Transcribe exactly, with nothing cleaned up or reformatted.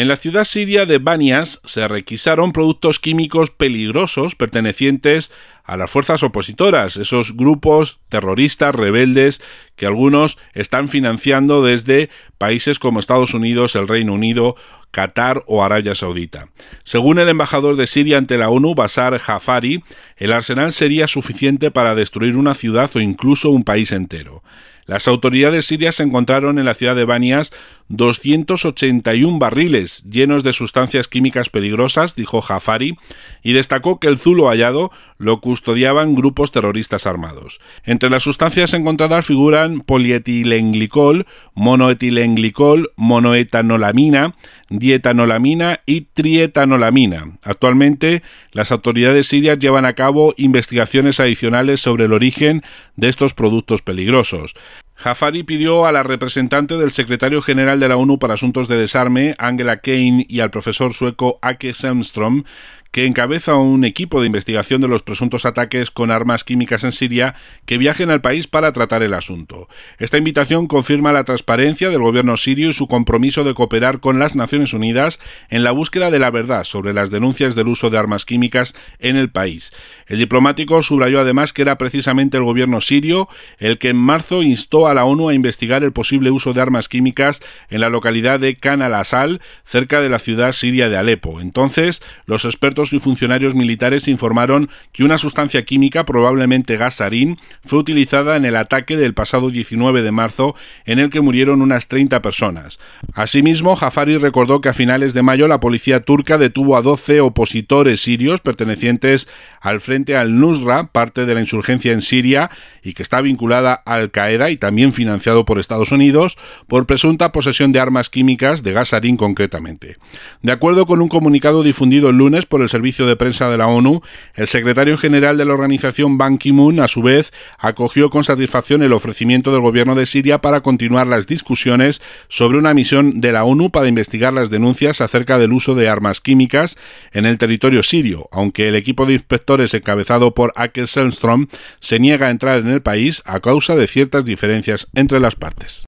En la ciudad siria de Banias se requisaron productos químicos peligrosos pertenecientes a las fuerzas opositoras, esos grupos terroristas rebeldes que algunos están financiando desde países como Estados Unidos, el Reino Unido, Qatar o Arabia Saudita. Según el embajador de Siria ante la ONU, Bassar Jafari, el arsenal sería suficiente para destruir una ciudad o incluso un país entero. Las autoridades sirias encontraron en la ciudad de Banias doscientos ochenta y uno barriles llenos de sustancias químicas peligrosas, dijo Jafari, y destacó que el zulo hallado lo custodiaban grupos terroristas armados. Entre las sustancias encontradas figuran polietilenglicol, monoetilenglicol, monoetanolamina, dietanolamina y trietanolamina. Actualmente, las autoridades sirias llevan a cabo investigaciones adicionales sobre el origen de estos productos peligrosos. Jafari pidió a la representante del secretario general de la ONU para Asuntos de Desarme, Angela Kane, y al profesor sueco Åke Sandström, que encabeza un equipo de investigación de los presuntos ataques con armas químicas en Siria, que viajen al país para tratar el asunto. Esta invitación confirma la transparencia del gobierno sirio y su compromiso de cooperar con las Naciones Unidas en la búsqueda de la verdad sobre las denuncias del uso de armas químicas en el país. El diplomático subrayó además que era precisamente el gobierno sirio el que en marzo instó a la ONU a investigar el posible uso de armas químicas en la localidad de Khan al-Assal, cerca de la ciudad siria de Alepo. Entonces, los expertos y funcionarios militares informaron que una sustancia química, probablemente gas sarín, fue utilizada en el ataque del pasado diecinueve de marzo, en el que murieron unas treinta personas. Asimismo, Jafari recordó que a finales de mayo la policía turca detuvo a doce opositores sirios pertenecientes al Frente al-Nusra, parte de la insurgencia en Siria, y que está vinculada a Al-Qaeda y también financiado por Estados Unidos, por presunta posesión de armas químicas, de gas sarín concretamente. De acuerdo con un comunicado difundido el lunes por el Servicio de Prensa de la ONU, el secretario general de la organización Ban Ki-moon, a su vez, acogió con satisfacción el ofrecimiento del gobierno de Siria para continuar las discusiones sobre una misión de la ONU para investigar las denuncias acerca del uso de armas químicas en el territorio sirio, aunque el equipo de inspectores encabezado por Åke Sandström se niega a entrar en el país a causa de ciertas diferencias entre las partes.